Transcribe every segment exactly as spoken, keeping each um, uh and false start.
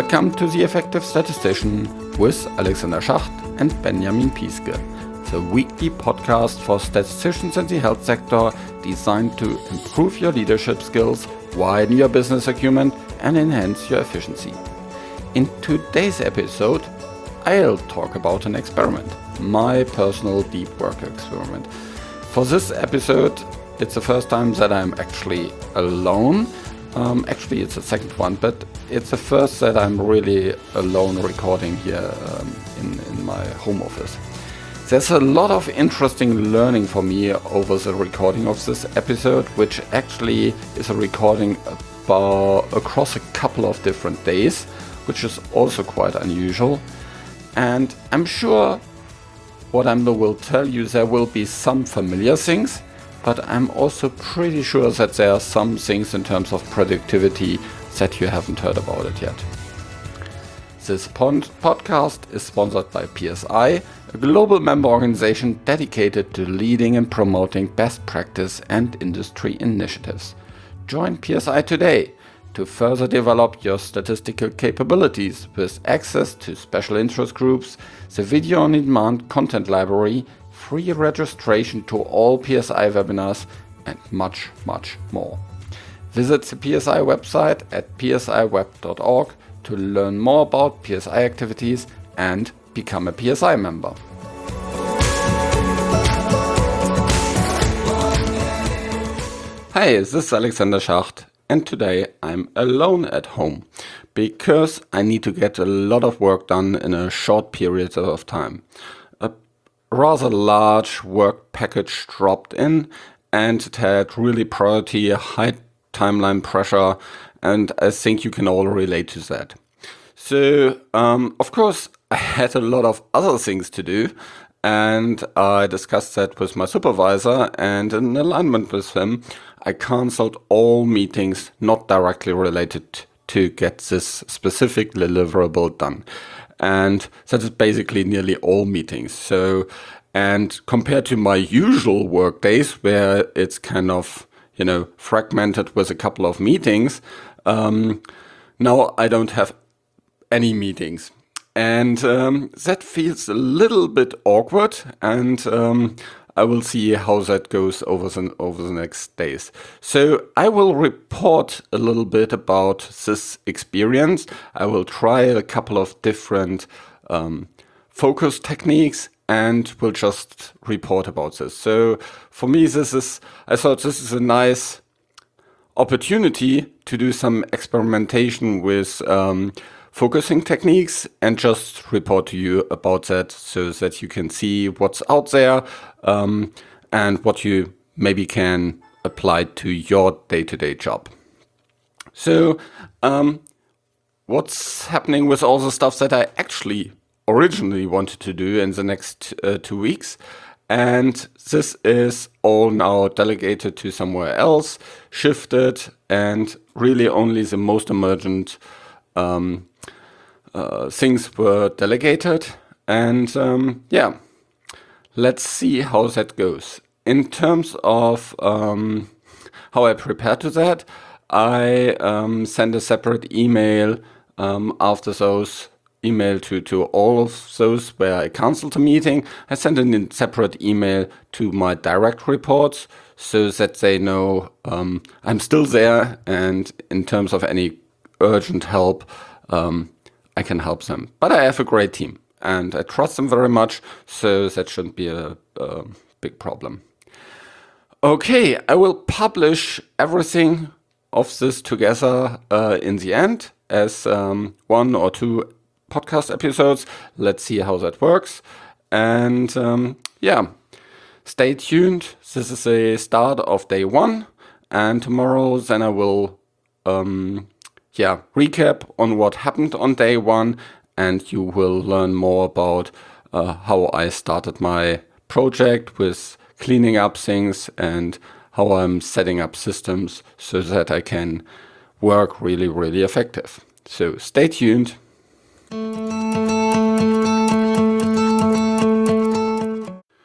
Welcome to The Effective Statistician with Alexander Schacht and Benjamin Piske, the weekly podcast for statisticians in the health sector designed to improve your leadership skills, widen your business acumen, and enhance your efficiency. In today's episode, I'll talk about an experiment, my personal deep work experiment. For this episode, it's the first time that I'm actually alone. Um, actually, it's the second one, but it's the first that I'm really alone recording here um, in, in my home office. There's a lot of interesting learning for me over the recording of this episode, which actually is a recording about, across a couple of different days, which is also quite unusual. And I'm sure what I will tell you, there will be some familiar things, but I'm also pretty sure that there are some things in terms of productivity that you haven't heard about it yet. This pod- podcast is sponsored by P S I, a global member organization dedicated to leading and promoting best practice and industry initiatives. Join P S I today to further develop your statistical capabilities with access to special interest groups, the video-on-demand content library, free registration to all P S I webinars, and much, much more. Visit the P S I website at p s i web dot org to learn more about P S I activities and become a P S I member. Hi, this is Alexander Schacht, and today I'm alone at home because I need to get a lot of work done in a short period of time. A rather large work package dropped in, and it had really priority, high timeline pressure, and I think you can all relate to that. So, um, of course, I had a lot of other things to do, and I discussed that with my supervisor, and in alignment with him, I cancelled all meetings not directly related to get this specific deliverable done. And that is basically nearly all meetings. So, and compared to my usual work days, where it's kind of, you know, fragmented with a couple of meetings, um, now I don't have any meetings. And um, that feels a little bit awkward, and um, I will see how that goes over the, over the next days. So I will report a little bit about this experience. I will try a couple of different um, focus techniques, and will just report about this. So for me, this is, I thought this is a nice opportunity to do some experimentation with um, focusing techniques and just report to you about that so that you can see what's out there um, and what you maybe can apply to your day-to-day job. So um, what's happening with all the stuff that I actually originally wanted to do in the next uh, two weeks, and this is all now delegated to somewhere else, shifted, and really only the most emergent um, uh, things were delegated. And um, yeah, let's see how that goes. In terms of um, how I prepare to that, I um, send a separate email um, after those email to, to all of those where I canceled the meeting. I send a separate email to my direct reports so that they know um, I'm still there, and in terms of any urgent help, um, I can help them. But I have a great team and I trust them very much, so that shouldn't be a, a big problem. Okay, I will publish everything of this together uh, in the end as um, one or two podcast episodes. Let's see how that works. And um, yeah, stay tuned. This is the start of day one. And tomorrow then I will um, yeah, recap on what happened on day one. And you will learn more about uh, how I started my project with cleaning up things and how I'm setting up systems so that I can work really, really effective. So stay tuned.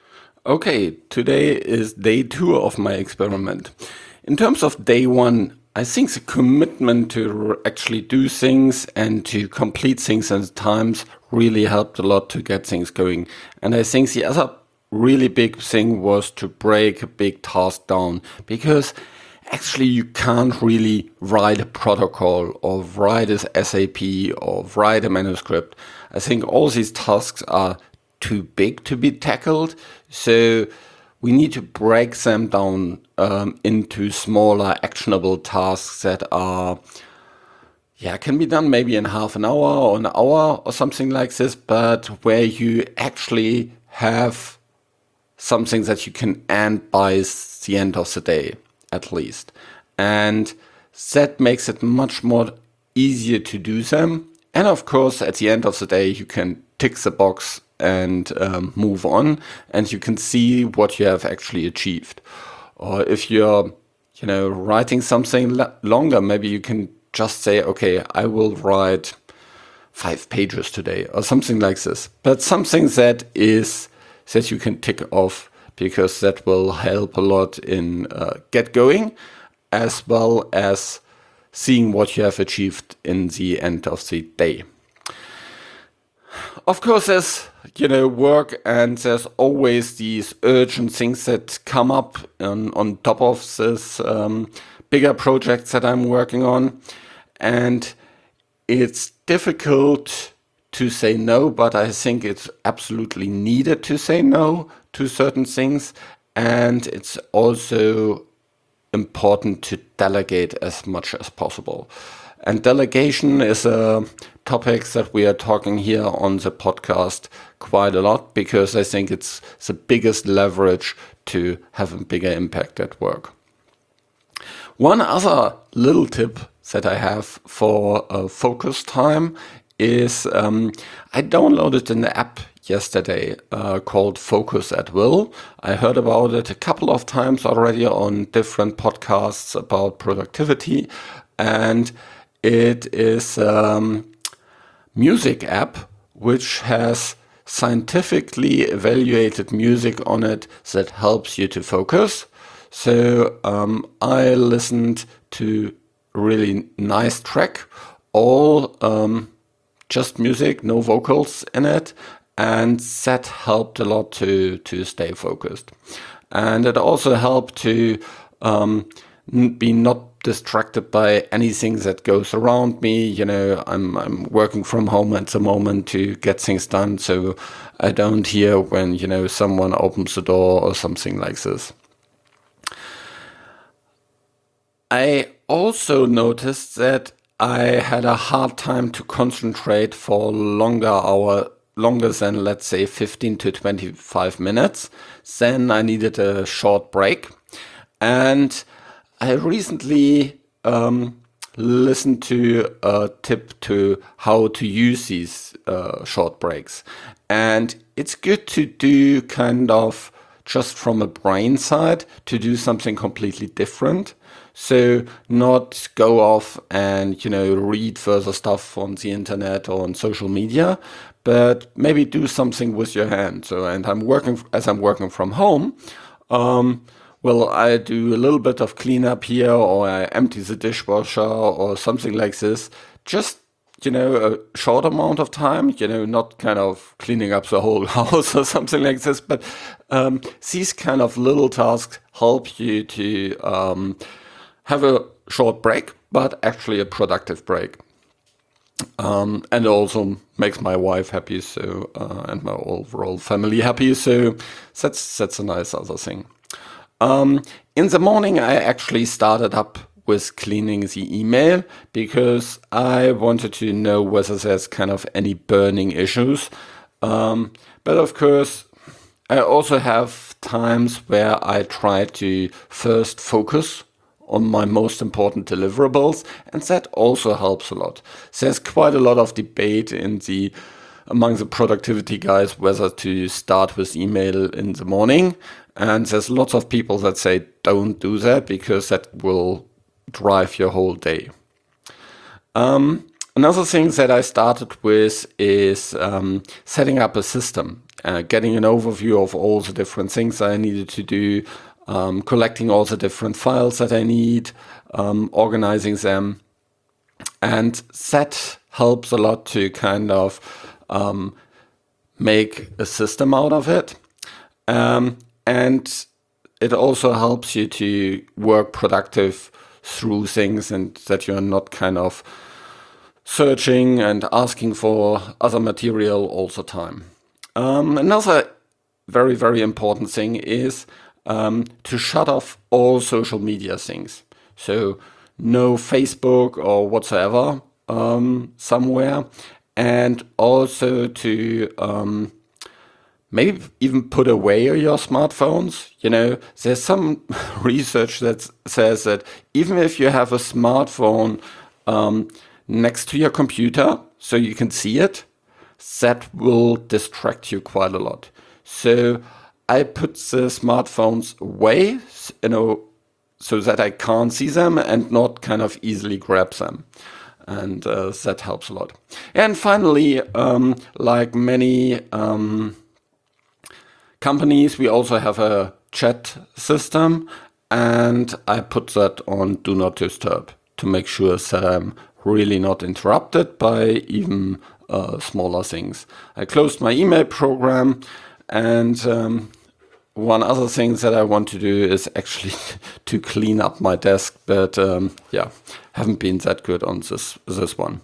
Okay, today is day two of my experiment. In terms of day one, I think the commitment to actually do things and to complete things at times really helped a lot to get things going. And I think the other really big thing was to break a big task down, because actually you can't really write a protocol or write an S A P or write a manuscript. I think all these tasks are too big to be tackled. So we need to break them down um, into smaller actionable tasks that are, yeah, can be done maybe in half an hour or an hour or something like this, but where you actually have something that you can end by the end of the day, at least. And that makes it much more easier to do them. And of course, at the end of the day, you can tick the box and um, move on, and you can see what you have actually achieved. Or if you're, you know, writing something l- longer, maybe you can just say, okay, I will write five pages today or something like this. But something that is that you can tick off, because that will help a lot in uh, get going, as well as seeing what you have achieved in the end of the day. Of course, there's, you know, work, and there's always these urgent things that come up on, on top of this um, bigger projects that I'm working on. And it's difficult to say no, but I think it's absolutely needed to say no to certain things. And it's also important to delegate as much as possible. And delegation is a topic that we are talking here on the podcast quite a lot, because I think it's the biggest leverage to have a bigger impact at work. One other little tip that I have for uh, focus time is um, I downloaded an app yesterday uh, called Focus at Will. I heard about it a couple of times already on different podcasts about productivity, and it is a um, music app which has scientifically evaluated music on it that helps you to focus. So um, I listened to a really nice track, all um, just music, no vocals in it, and that helped a lot to to stay focused. And it also helped to um, be not distracted by anything that goes around me. You know, I'm I'm working from home at the moment to get things done, so I don't hear when, you know, someone opens the door or something like this. I also noticed that I had a hard time to concentrate for longer hour, longer than, let's say, fifteen to twenty-five minutes. Then I needed a short break. And I recently um, listened to a tip to how to use these uh, short breaks. And it's good to do kind of just from a brain side, to do something completely different. So not go off and, you know, read further stuff on the internet or on social media, but maybe do something with your hand. So, and I'm working, as I'm working from home, um, well, I do a little bit of cleanup here, or I empty the dishwasher or something like this. Just, you know, a short amount of time, you know, not kind of cleaning up the whole house or something like this, but um, these kind of little tasks help you to um, have a short break, but actually a productive break. Um, and also makes my wife happy, so uh, and my overall family happy. So that's that's a nice other thing. Um, in the morning, I actually started up with cleaning the email, because I wanted to know whether there's kind of any burning issues. Um, but of course, I also have times where I try to first focus on my most important deliverables, and that also helps a lot. There's quite a lot of debate in the among the productivity guys whether to start with email in the morning, and there's lots of people that say don't do that, because that will drive your whole day. Um, another thing that I started with is um, setting up a system, uh, getting an overview of all the different things I needed to do, um, collecting all the different files that I need, um, organizing them. And that helps a lot to kind of um, make a system out of it. Um, and it also helps you to work productive through things, and that you're not kind of searching and asking for other material all the time. Um, another very, very important thing is um, to shut off all social media things. So no Facebook or whatsoever um, somewhere, and also to um, maybe even put away your smartphones. You know, there's some research that says that even if you have a smartphone um, next to your computer so you can see it, that will distract you quite a lot. So I put the smartphones away, you know, so that I can't see them and not kind of easily grab them. And uh, that helps a lot. And finally, um, like many um, companies, we also have a chat system, and I put that on Do Not Disturb to make sure that I'm really not interrupted by even uh, smaller things. I closed my email program, and um, one other thing that I want to do is actually to clean up my desk, but um, yeah, haven't been that good on this this one.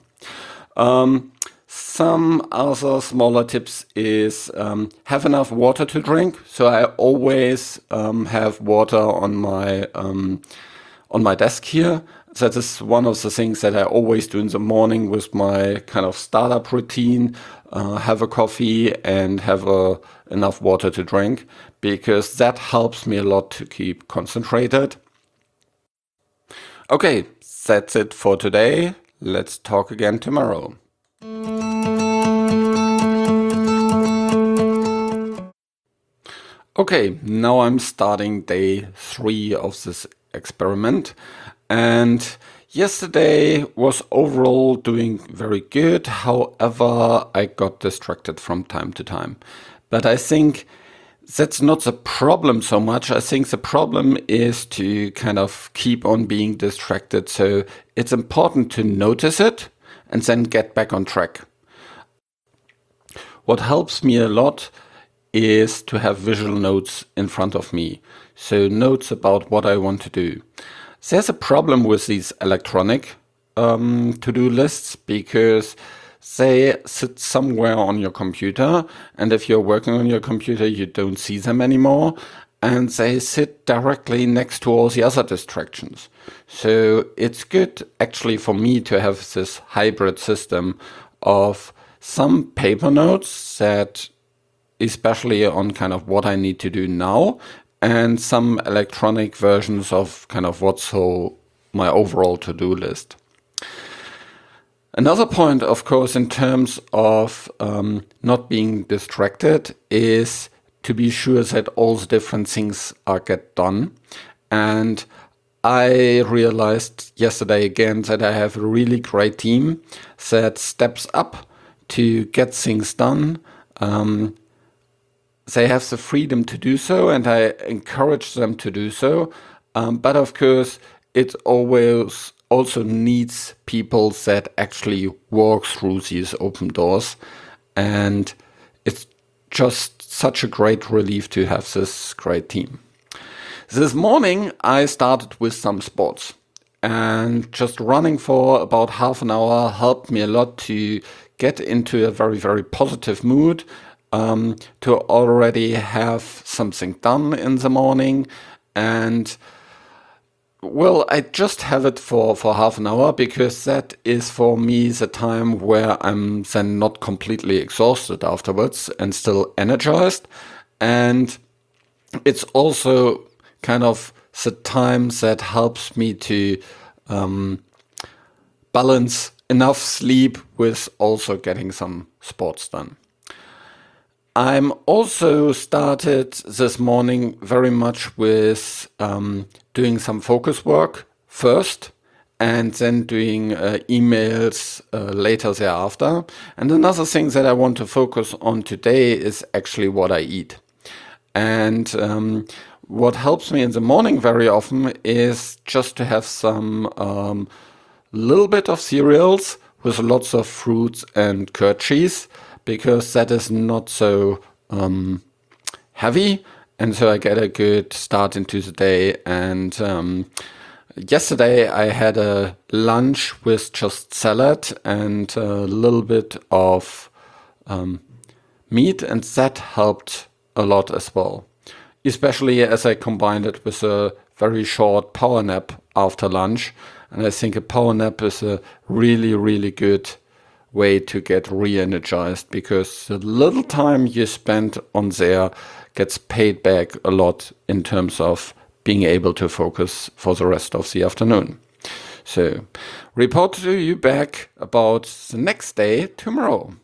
Um, some other smaller tips is um, have enough water to drink. So I always um, have water on my um, on my desk here. That is one of the things that I always do in the morning with my kind of startup routine. Uh, have a coffee and have a, enough water to drink, because that helps me a lot to keep concentrated. Okay, that's it for today. Let's talk again tomorrow. Okay, now I'm starting day three of this experiment, and yesterday was overall doing very good. However, I got distracted from time to time. But I think that's not the problem so much. I think the problem is to kind of keep on being distracted. So it's important to notice it and then get back on track. What helps me a lot is to have visual notes in front of me. So notes about what I want to do. There's a problem with these electronic um, to-do lists, because they sit somewhere on your computer, and if you're working on your computer, you don't see them anymore, and they sit directly next to all the other distractions. So it's good actually for me to have this hybrid system of some paper notes that especially on kind of what I need to do now, and some electronic versions of kind of what's so my overall to-do list. Another point, of course, in terms of um, not being distracted is to be sure that all the different things are get done. And I realized yesterday again that I have a really great team that steps up to get things done. Um, They have the freedom to do so, and I encourage them to do so. Um, but of course, it always also needs people that actually walk through these open doors. And it's just such a great relief to have this great team. This morning, I started with some sports. And just running for about half an hour helped me a lot to get into a very, very positive mood. Um, to already have something done in the morning. And well, I just have it for, for half an hour, because that is for me the time where I'm then not completely exhausted afterwards and still energized. And it's also kind of the time that helps me to um, balance enough sleep with also getting some sports done. I'm also started this morning very much with um, doing some focus work first, and then doing uh, emails uh, later thereafter. And another thing that I want to focus on today is actually what I eat. And um, What helps me in the morning very often is just to have some um, little bit of cereals with lots of fruits and curd cheese, because that is not so um, heavy, and so I get a good start into the day. And um, yesterday I had a lunch with just salad and a little bit of um, meat, and that helped a lot as well, especially as I combined it with a very short power nap after lunch. And I think a power nap is a really, really good way to get re-energized, because the little time you spend on there gets paid back a lot in terms of being able to focus for the rest of the afternoon. So, report to you back about the next day tomorrow.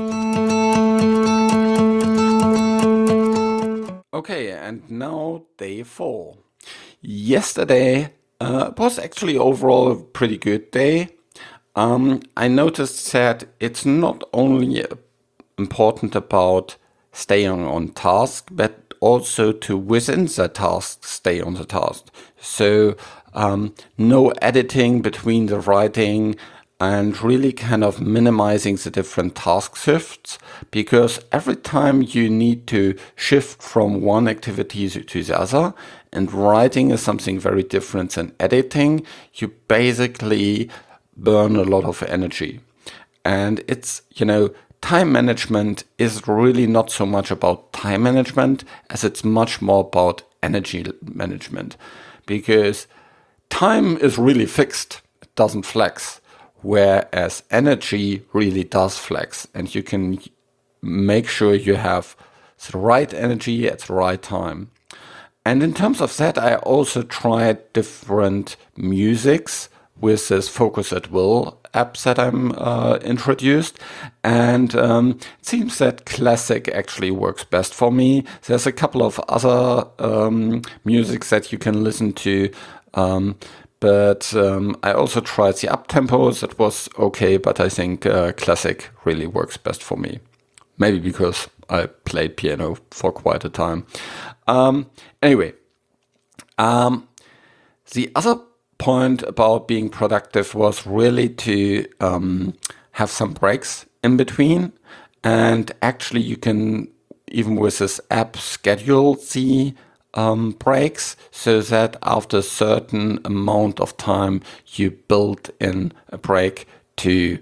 Okay, and now day four. Yesterday uh, was actually overall a pretty good day. Um, I noticed that it's not only important about staying on task, but also to within the task stay on the task. So um, no editing between the writing, and really kind of minimizing the different task shifts, because every time you need to shift from one activity to the other, and writing is something very different than editing, you basically burn a lot of energy. And it's, you know, time management is really not so much about time management as it's much more about energy management, because time is really fixed, it doesn't flex, whereas energy really does flex, and you can make sure you have the right energy at the right time. And in terms of that, I also tried different musics with this Focus at Will app that I'm uh, introduced. And um, it seems that classic actually works best for me. There's a couple of other um, musics that you can listen to. Um, but um, I also tried the up-tempos. That was okay, but I think uh, classic really works best for me. Maybe because I played piano for quite a time. Um, anyway, um, the other point about being productive was really to um, have some breaks in between. And actually you can, even with this app, schedule the um, breaks so that after a certain amount of time you build in a break to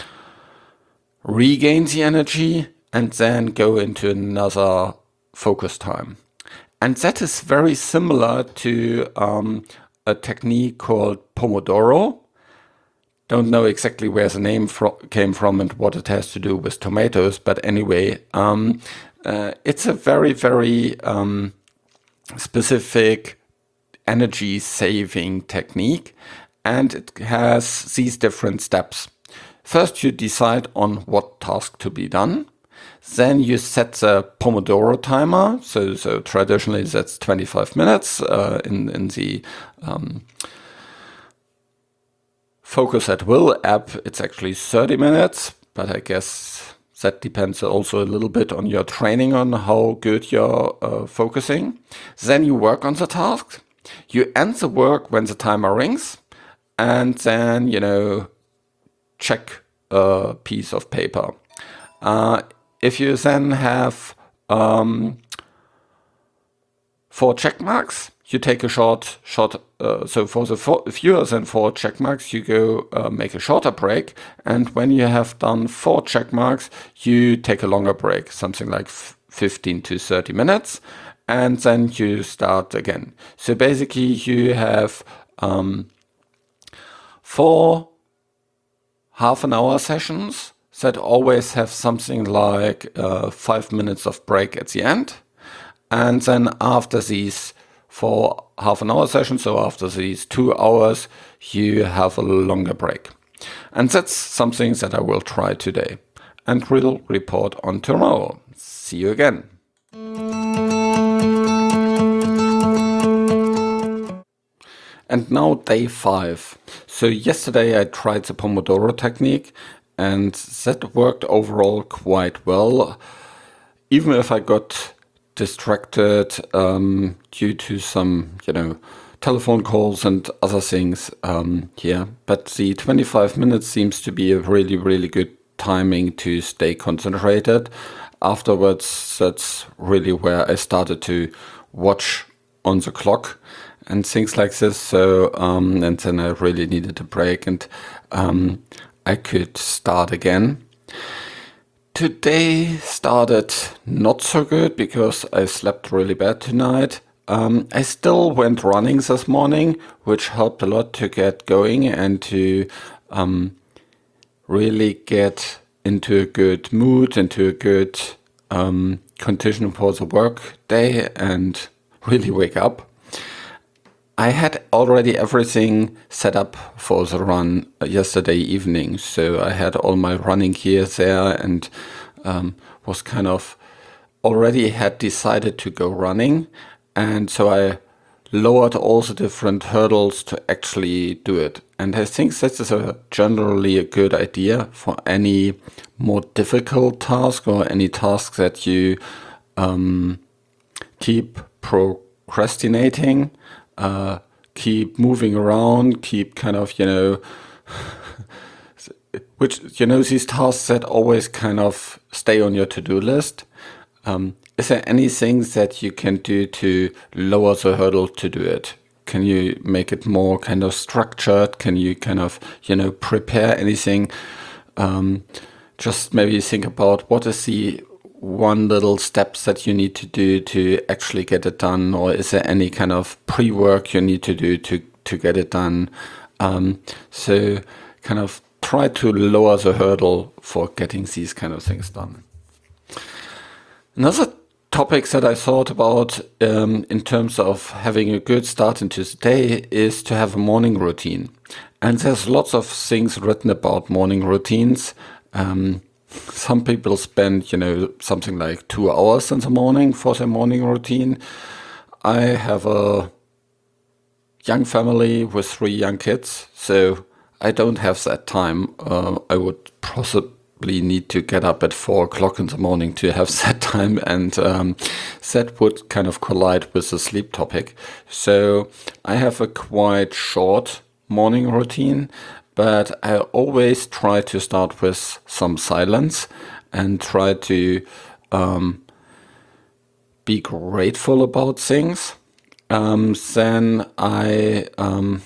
regain the energy and then go into another focus time. And that is very similar to um, a technique called Pomodoro. Don't know exactly where the name fro- came from and what it has to do with tomatoes, but anyway, um, uh, it's a very, very um, specific energy saving technique, and it has these different steps. First, you decide on what task to be done. Then you set the Pomodoro timer. So, so traditionally that's twenty-five minutes. Uh, in, in the um, Focus at Will app, it's actually thirty minutes, but I guess that depends also a little bit on your training, on how good you're uh, focusing. Then you work on the task. You end the work when the timer rings, and then, you know, check a piece of paper. Uh, if you then have um, four check marks, you take a short, short. Uh, so for the four, fewer than four check marks, you go uh, make a shorter break. And when you have done four check marks, you take a longer break, something like f- fifteen to thirty minutes, and then you start again. So basically, you have um, four half an hour sessions that always have something like uh, five minutes of break at the end. And then after these four half an hour sessions, so after these two hours, you have a longer break. And that's something that I will try today and will report on tomorrow. See you again. And now day five. So yesterday I tried the Pomodoro technique, and that worked overall quite well. Even if I got distracted um, due to some, you know, telephone calls and other things um, here. But the twenty-five minutes seems to be a really, really good timing to stay concentrated. Afterwards, that's really where I started to watch on the clock and things like this. So, um, and then I really needed a break, and um, I could start again. Today started not so good because I slept really bad tonight. Um, I still went running this morning, which helped a lot to get going and to um, really get into a good mood, into a good um, condition for the work day and really wake up. I had already everything set up for the run yesterday evening, so I had all my running gear there and um, was kind of already had decided to go running, and so I lowered all the different hurdles to actually do it. And I think this is a generally a good idea for any more difficult task or any task that you um, keep procrastinating. Uh, keep moving around, keep kind of, you know, which, you know, these tasks that always kind of stay on your to-do list. Um, is there anything that you can do to lower the hurdle to do it? Can you make it more kind of structured? Can you kind of, you know, prepare anything? Um, just maybe think about what is the one little steps that you need to do to actually get it done, or is there any kind of pre-work you need to do to to get it done? Um, so kind of try to lower the hurdle for getting these kind of things done. Another topic that I thought about um, in terms of having a good start into the day is to have a morning routine. And there's lots of things written about morning routines. Um, Some people spend, you know, something like two hours in the morning for their morning routine. I have a young family with three young kids, so I don't have that time. Uh, I would possibly need to get up at four o'clock in the morning to have that time, and um, that would kind of collide with the sleep topic. So I have a quite short morning routine, but I always try to start with some silence and try to um, be grateful about things. Um, then I um,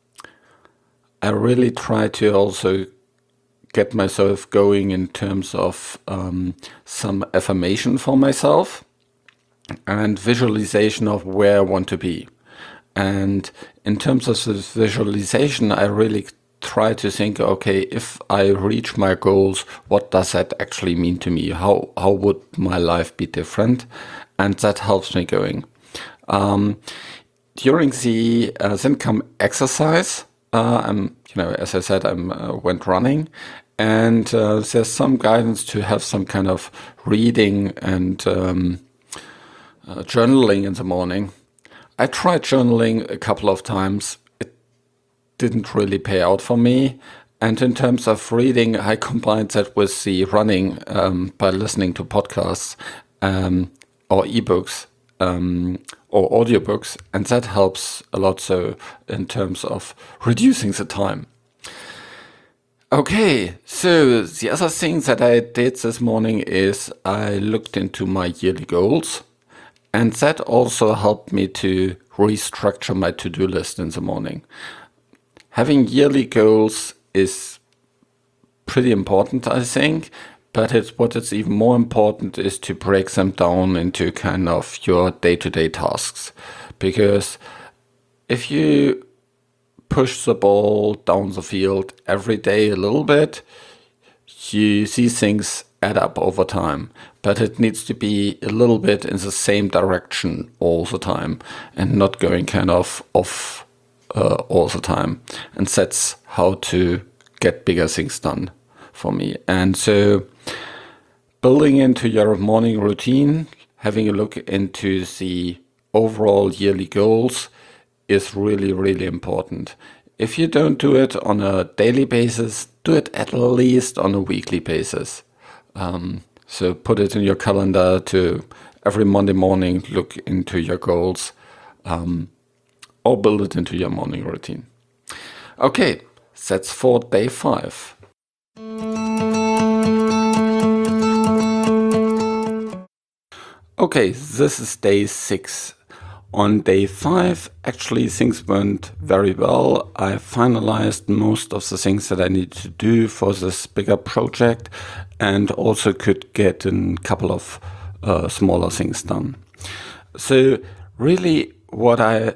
I really try to also get myself going in terms of um, some affirmation for myself and visualization of where I want to be. And in terms of this visualization, I really try to think, okay, if I reach my goals, what does that actually mean to me? How how would my life be different? And that helps me going. Um, during the uh, then come exercise. Uh, I'm, you know, as I said, I uh, went running, and uh, there's some guidance to have some kind of reading and um, uh, journaling in the morning. I tried journaling a couple of times. Didn't really pay out for me. And in terms of reading, I combined that with the running um, by listening to podcasts um, or ebooks um, or audiobooks, and that helps a lot. So in terms of reducing the time. Okay, so the other thing that I did this morning is I looked into my yearly goals, and that also helped me to restructure my to-do list in the morning. Having yearly goals is pretty important, I think, but it's what is even more important is to break them down into kind of your day-to-day tasks. Because if you push the ball down the field every day a little bit, you see things add up over time. But it needs to be a little bit in the same direction all the time and not going kind of off Uh, all the time. And that's how to get bigger things done for me. And so building into your morning routine, having a look into the overall yearly goals is really, really important. If you don't do it on a daily basis, do it at least on a weekly basis. Um, so put it in your calendar to every Monday morning look into your goals um, or build it into your morning routine. Okay, that's for day five. Okay, this is day six. On day five, actually things went very well. I finalized most of the things that I needed to do for this bigger project and also could get a couple of uh, smaller things done. So really what I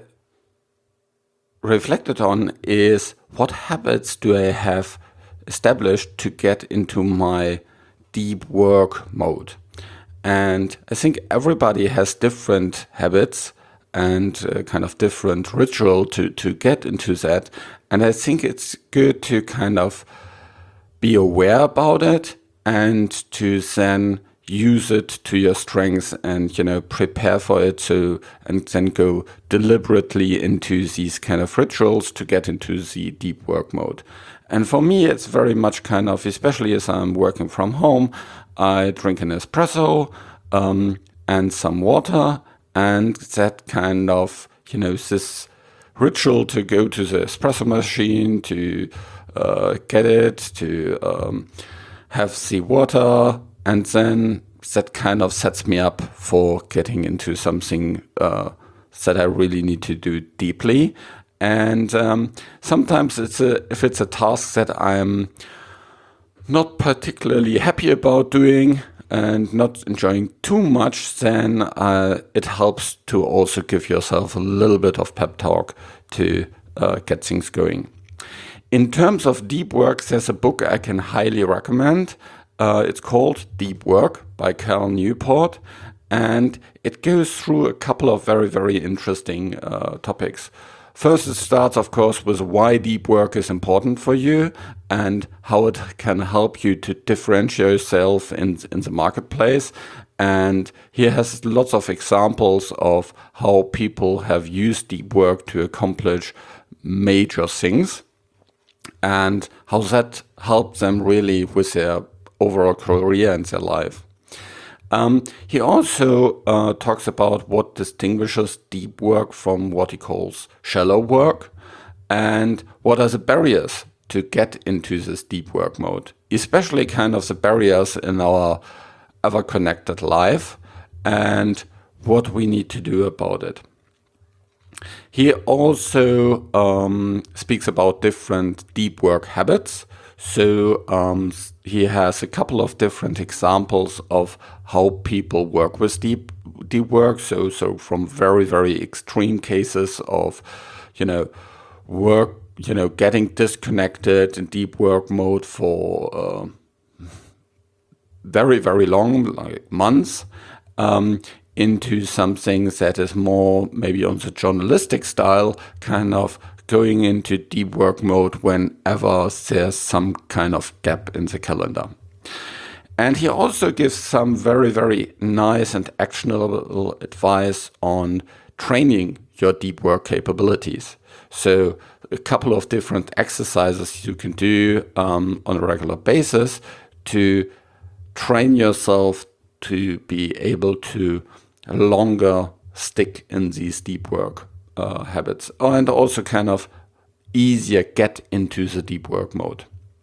reflected on is what habits do I have established to get into my deep work mode. And I think everybody has different habits and uh, kind of different ritual to, to get into that. And I think it's good to kind of be aware about it and to then use it to your strengths and, you know, prepare for it. So, and then go deliberately into these kind of rituals to get into the deep work mode. And for me, it's very much kind of, especially as I'm working from home, I drink an espresso um, and some water, and that kind of, you know, this ritual to go to the espresso machine, to uh, get it, to um, have the water, and then that kind of sets me up for getting into something uh, that I really need to do deeply. And um, sometimes it's a, if it's a task that I'm not particularly happy about doing and not enjoying too much, then uh, it helps to also give yourself a little bit of pep talk to uh, get things going. In terms of deep work, there's a book I can highly recommend. Uh, it's called Deep Work by Cal Newport, and it goes through a couple of very, very interesting uh, topics. First, it starts, of course, with why deep work is important for you and how it can help you to differentiate yourself in, in the marketplace. And he has lots of examples of how people have used deep work to accomplish major things and how that helped them really with their overall career and their life. Um, he also uh, talks about what distinguishes deep work from what he calls shallow work and what are the barriers to get into this deep work mode, especially kind of the barriers in our ever-connected life and what we need to do about it. He also um, speaks about different deep work habits. So um, he has a couple of different examples of how people work with deep deep work. So so from very very extreme cases of, you know, work, you know, getting disconnected in deep work mode for uh, very very long, like months, um, into something that is more maybe on the journalistic style, kind of going into deep work mode whenever there's some kind of gap in the calendar. And he also gives some very, very nice and actionable advice on training your deep work capabilities. So a couple of different exercises you can do um, on a regular basis to train yourself to be able to longer stick in these deep work Uh, habits, and also kind of easier get into the deep work mode.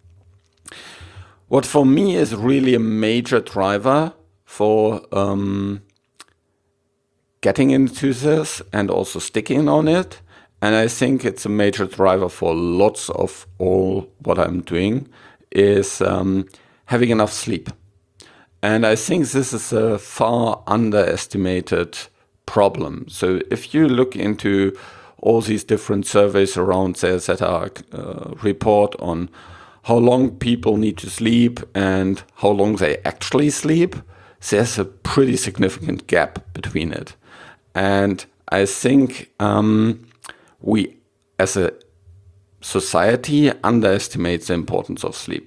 What for me is really a major driver for um, getting into this and also sticking on it, and I think it's a major driver for lots of all what I'm doing, is um, having enough sleep. And I think this is a far underestimated problem. So if you look into all these different surveys around there that are uh, report on how long people need to sleep and how long they actually sleep, there's a pretty significant gap between it. And I think um, we as a society underestimate the importance of sleep.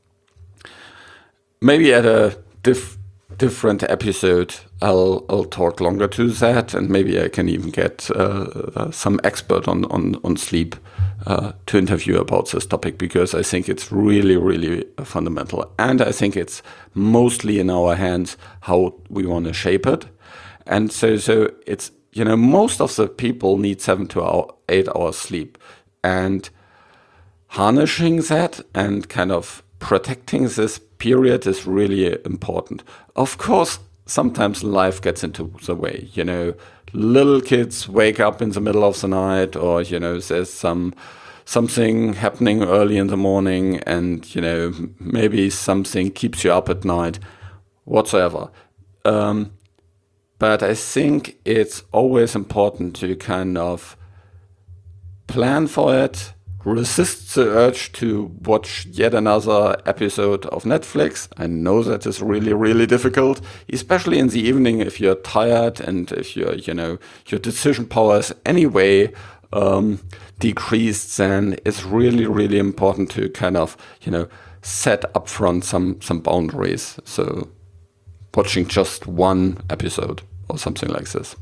Maybe at a diff different episode, I'll, I'll talk longer to that, and maybe I can even get uh, some expert on, on, on sleep uh, to interview about this topic, because I think it's really, really fundamental. And I think it's mostly in our hands how we want to shape it. And so, so it's, you know, most of the people need seven to hour, eight hours sleep, and harnessing that and kind of protecting this period is really important. Of course, sometimes life gets into the way, you know, little kids wake up in the middle of the night, or, you know, there's some something happening early in the morning, and, you know, maybe something keeps you up at night, whatsoever. Um, but I think it's always important to kind of plan for it, resist the urge to watch yet another episode of Netflix. I know that is really, really difficult, especially in the evening if you're tired and if you're, you know, your decision power is anyway um, decreased. Then it's really, really important to kind of, you know, set up front some some boundaries. So watching just one episode or something like this.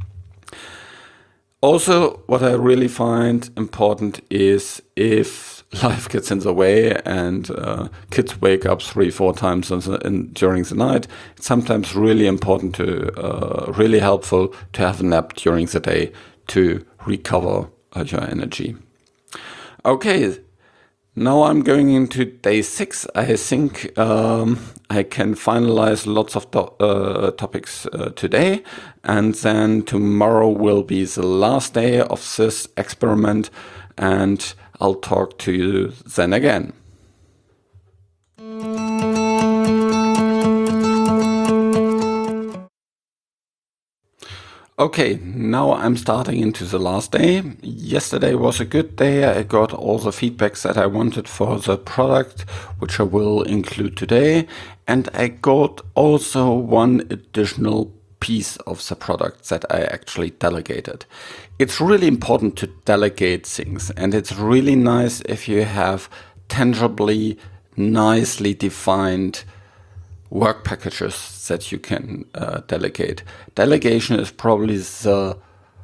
Also, what I really find important is if life gets in the way and uh, kids wake up three, four times in the, in, during the night, it's sometimes really important to, uh, really helpful to have a nap during the day to recover uh, your energy. Okay, now I'm going into day six. I think um, I can finalize lots of to- uh, topics uh, today, and then tomorrow will be the last day of this experiment, and I'll talk to you then again. Okay, now I'm starting into the last day. Yesterday was a good day. I got all the feedbacks that I wanted for the product, which I will include today. And I got also one additional piece of the product that I actually delegated. It's really important to delegate things, and it's really nice if you have tangibly, nicely defined work packages that you can uh, delegate. Delegation is probably the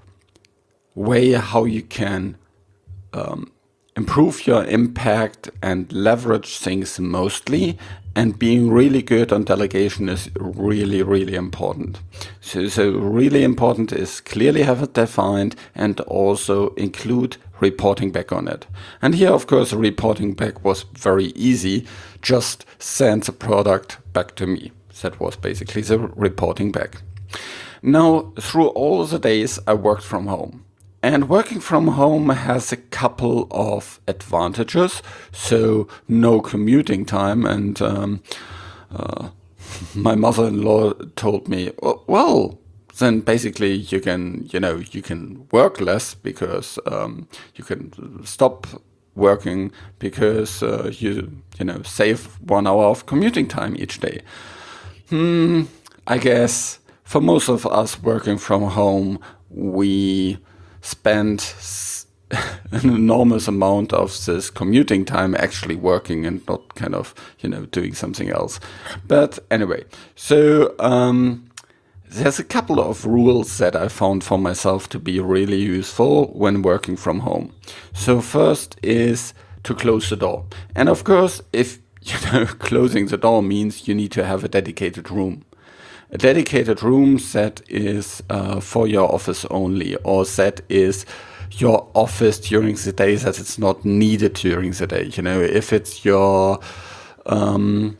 way how you can um, improve your impact and leverage things mostly. And being really good on delegation is really, really important. So, so really important is clearly have it defined and also include reporting back on it. And here, of course, reporting back was very easy. Just send the product back to me. That was basically the reporting back. Now, through all the days, I worked from home. And working from home has a couple of advantages. So no commuting time. And um, uh, my mother-in-law told me, well, then basically you can, you know, you can work less because um, you can stop working because uh, you, you know, save one hour of commuting time each day. Hmm, I guess for most of us working from home, we spend an enormous amount of this commuting time actually working and not kind of, you know, doing something else. But anyway, so um, there's a couple of rules that I found for myself to be really useful when working from home. So first is to close the door. And of course, if, you know, closing the door means you need to have a dedicated room. A dedicated room that is uh, for your office only, or that is your office during the day, that it's not needed during the day. You know, if it's your um,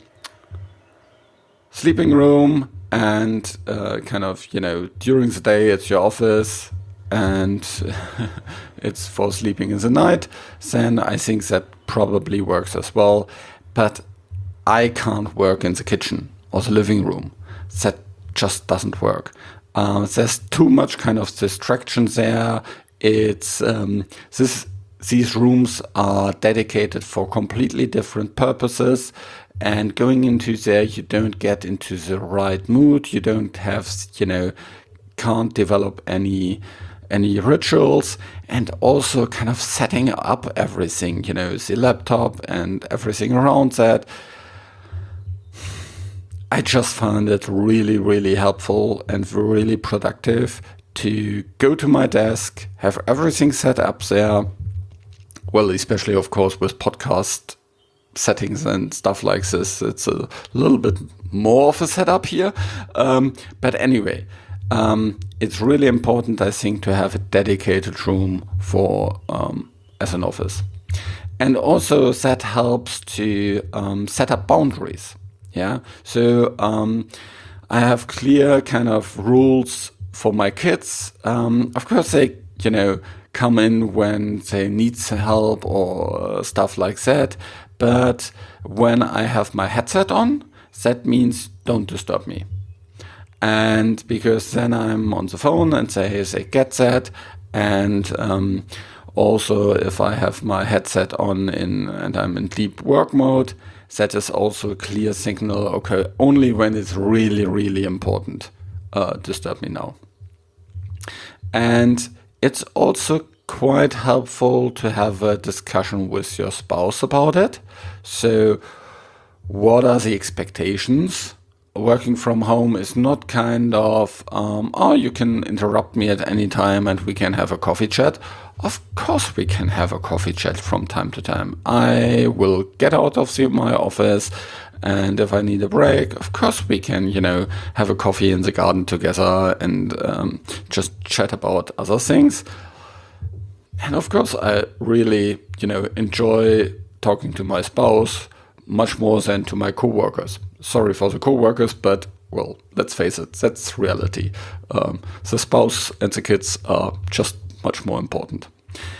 sleeping room and uh, kind of, you know, during the day it's your office and it's for sleeping in the night, then I think that probably works as well. But I can't work in the kitchen or the living room. That just doesn't work. Uh, there's too much kind of distraction there. It's um, this these rooms are dedicated for completely different purposes, and going into there, you don't get into the right mood. You don't have, you know, can't develop any any rituals, and also kind of setting up everything, you know, the laptop and everything around that. I just found it really, really helpful and really productive to go to my desk, have everything set up there. Well, especially, of course, with podcast settings and stuff like this, it's a little bit more of a setup here. Um, but anyway, um, it's really important, I think, to have a dedicated room for um, as an office. And also that helps to um, set up boundaries. Yeah. So um, I have clear kind of rules for my kids. Um, of course, they, you know, come in when they need help or stuff like that. But when I have my headset on, that means don't disturb me. And because then I'm on the phone and they, they get that. And um, also if I have my headset on in and I'm in deep work mode, that is also a clear signal, okay, only when it's really, really important, uh, disturb me now. And it's also quite helpful to have a discussion with your spouse about it. So what are the expectations? Working from home is not kind of, um, oh, you can interrupt me at any time and we can have a coffee chat. Of course we can have a coffee chat from time to time. I will get out of the, my office, and if I need a break, of course we can, you know, have a coffee in the garden together and um, just chat about other things. And of course I really, you know, enjoy talking to my spouse much more than to my coworkers. Sorry for the co-workers, but, well, let's face it, that's reality. Um, the spouse and the kids are just much more important.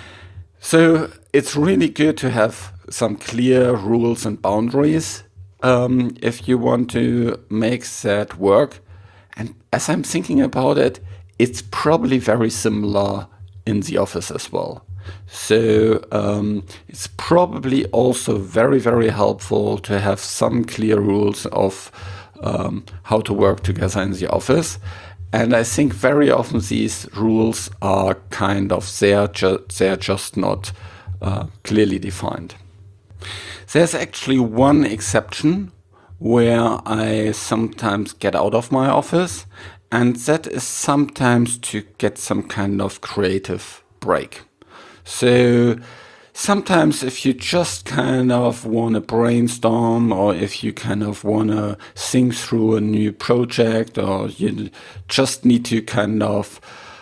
So it's really good to have some clear rules and boundaries um, if you want to make that work. And as I'm thinking about it, it's probably very similar in the office as well. So um, it's probably also very, very helpful to have some clear rules of um, how to work together in the office. And I think very often these rules are kind of there, ju- they're just not uh, clearly defined. There's actually one exception where I sometimes get out of my office, and that is sometimes to get some kind of creative break. So sometimes if you just kind of want to brainstorm, or if you kind of want to think through a new project, or you just need to kind of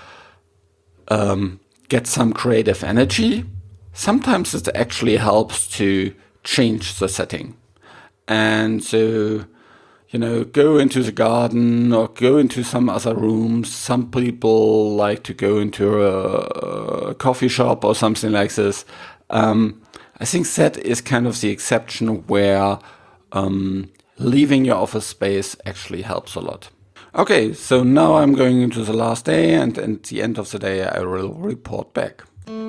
um, get some creative energy, sometimes it actually helps to change the setting. And so, you know, go into the garden or go into some other rooms. Some people like to go into a, a coffee shop or something like this. Um, I think that is kind of the exception where um, leaving your office space actually helps a lot. Okay, so now I'm going into the last day, and at the end of the day I will report back.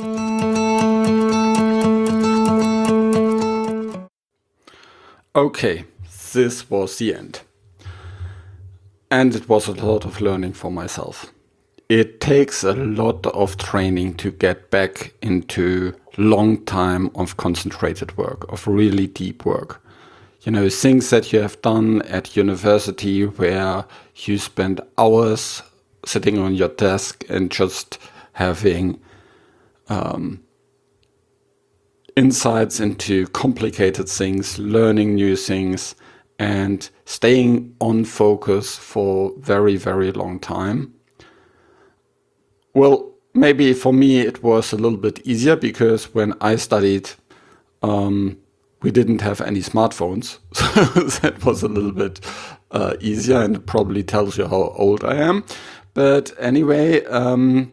Okay, this was the end. And it was a lot of learning for myself. It takes a lot of training to get back into long time of concentrated work, of really deep work. You know, things that you have done at university where you spend hours sitting on your desk and just having um, insights into complicated things, learning new things, and staying on focus for very, very long time. Well, maybe for me it was a little bit easier because when I studied, um, we didn't have any smartphones. So that was a little bit uh, easier, and it probably tells you how old I am. But anyway, um,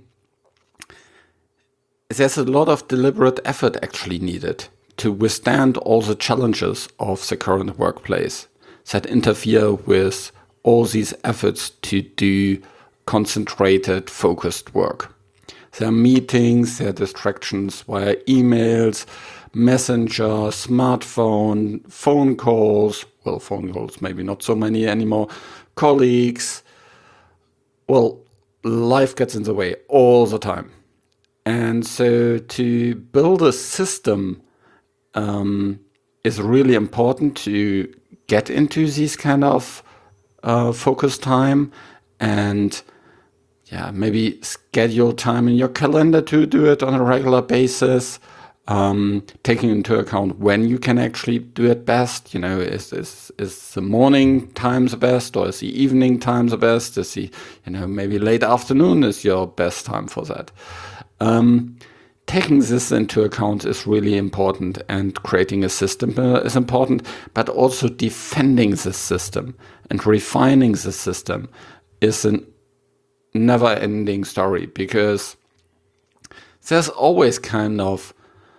there's a lot of deliberate effort actually needed to withstand all the challenges of the current workplace that interfere with all these efforts to do concentrated, focused work. There are meetings, there are distractions via emails, messenger, smartphone, phone calls, well, phone calls, maybe not so many anymore, colleagues. Well, life gets in the way all the time. And so to build a system um, is really important to get into these kind of uh, focus time, and yeah, maybe schedule time in your calendar to do it on a regular basis. Um, taking into account when you can actually do it best. You know, is is is the morning time the best, or is the evening time the best? Is the, you know, maybe late afternoon is your best time for that? Um, taking this into account is really important, and creating a system uh, is important, but also defending this system and refining the system is a never-ending story, because there's always kind of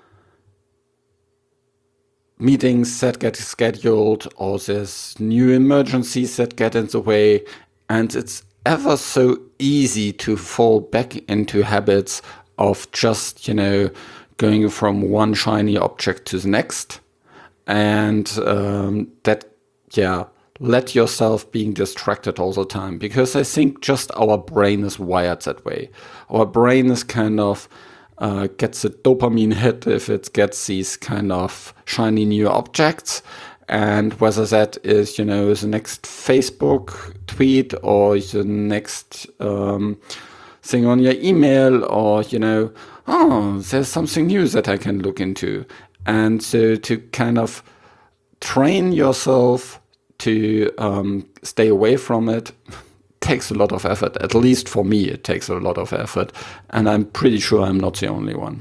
meetings that get scheduled, or there's new emergencies that get in the way, and it's ever so easy to fall back into habits of just, you know, going from one shiny object to the next, and um, that, yeah, let yourself being distracted all the time, because I think just our brain is wired that way. Our brain is kind of Uh, gets a dopamine hit if it gets these kind of shiny new objects, and whether that is, you know, the next Facebook tweet, or the next um, thing on your email, or, you know, oh, there's something new that I can look into. And so to kind of train yourself to um, stay away from it takes a lot of effort. At least for me, it takes a lot of effort, and I'm pretty sure I'm not the only one.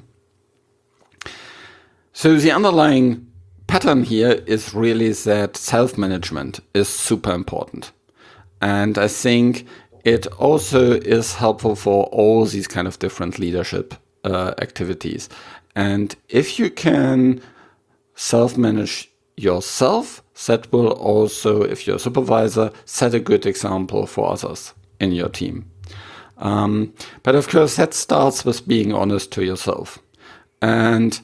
So the underlying pattern here is really that self-management is super important. And I think it also is helpful for all these kind of different leadership uh, activities. And if you can self-manage yourself, that will also, if you're a supervisor, set a good example for others in your team. Um, but of course, that starts with being honest to yourself. And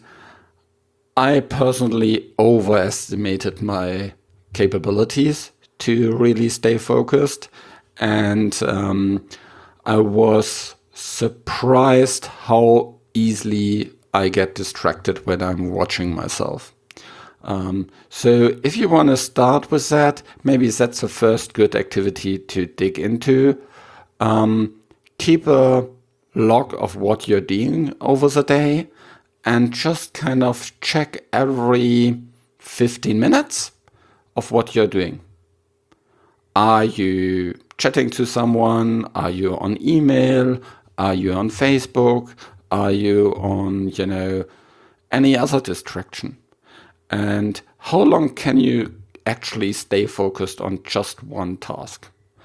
I personally overestimated my capabilities to really stay focused. And um, I was surprised how easily I get distracted when I'm watching myself. Um, so if you want to start with that, maybe that's the first good activity to dig into. Um, keep a log of what you're doing over the day, and just kind of check every fifteen minutes of what you're doing. Are you chatting to someone? Are you on email? Are you on Facebook? Are you on, you know, any other distraction? And how long can you actually stay focused on just one task?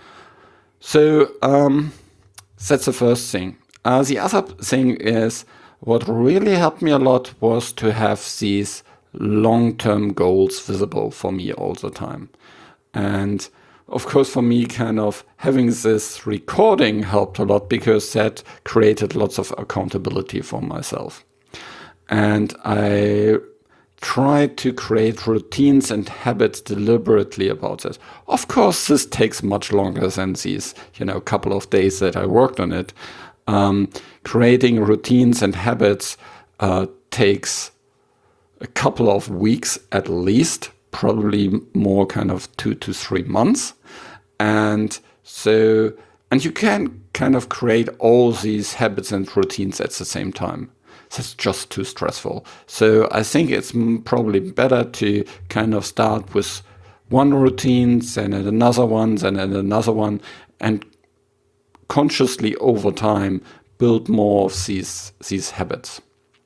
So um, that's the first thing. Uh, the other thing is, what really helped me a lot was to have these long-term goals visible for me all the time. And of course, for me, kind of having this recording helped a lot, because that created lots of accountability for myself. And I tried to create routines and habits deliberately about this. Of course, this takes much longer than these, you know, couple of days that I worked on it. Um, creating routines and habits uh, takes a couple of weeks at least, probably more, kind of two to three months. And so, and you can kind of create all these habits and routines at the same time. That's just too stressful. So I think it's probably better to kind of start with one routine, then another one, then another one, and consciously over time build more of these, these habits.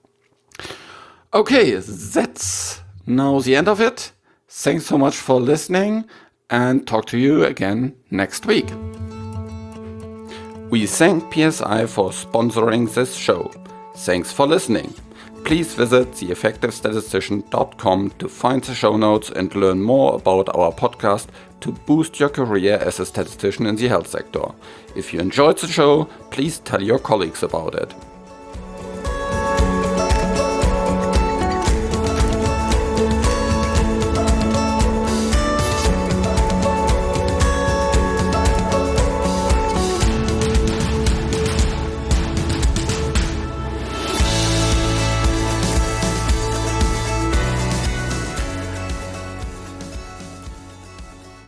Okay, that's now the end of it. Thanks so much for listening, and talk to you again next week. We thank P S I for sponsoring this show. Thanks for listening. Please visit the effective statistician dot com to find the show notes and learn more about our podcast to boost your career as a statistician in the health sector. If you enjoyed the show, please tell your colleagues about it.